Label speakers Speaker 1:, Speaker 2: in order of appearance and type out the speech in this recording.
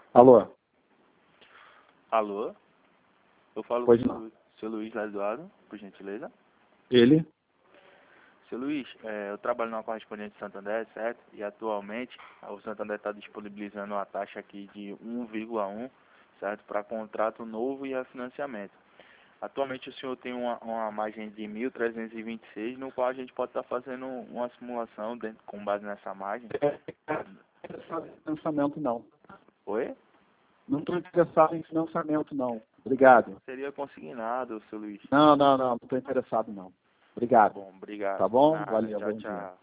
Speaker 1: Alô?
Speaker 2: Alô? Eu falo
Speaker 1: Pois
Speaker 2: com
Speaker 1: não.
Speaker 2: o seu Luiz lá Eduardo, por gentileza.
Speaker 1: Ele?
Speaker 2: Seu Luiz, eu trabalho na correspondente Santander, certo? E atualmente o Santander está disponibilizando uma taxa aqui de 1,1, certo? Para contrato novo e refinanciamento. Atualmente o senhor tem uma margem de 1.326, no qual a gente pode estar fazendo uma simulação com base nessa margem.
Speaker 1: Interessado em financiamento, não.
Speaker 2: Oi?
Speaker 1: Não estou interessado em financiamento, não. Obrigado.
Speaker 2: Seria consignado, seu Luiz.
Speaker 1: Não estou interessado, não. Obrigado.
Speaker 2: Bom, obrigado.
Speaker 1: Tá bom?
Speaker 2: Nada,
Speaker 1: Valeu,
Speaker 2: tchau,
Speaker 1: bom dia.
Speaker 2: tchau.